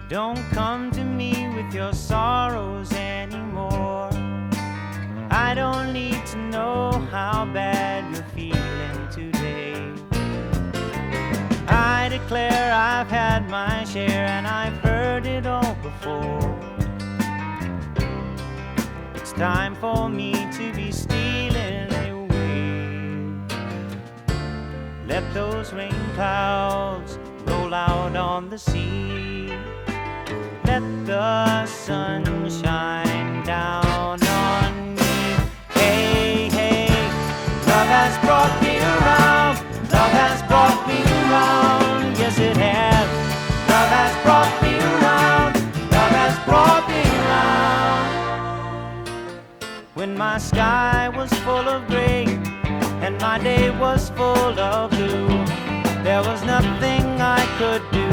Don't come to me with your sorrows anymore. I don't need to know how bad you're feeling today. I declare I've had my share and I've heard it all before. It's time for me to be stealing away. Let those rain clouds roll out on the sea. Let the sun shine down on me. Hey, hey, love has brought me around. Love has brought me around. Yes, it has. Love has brought me around. Love has brought me around. When my sky was full of gray and my day was full of blue, there was nothing I could do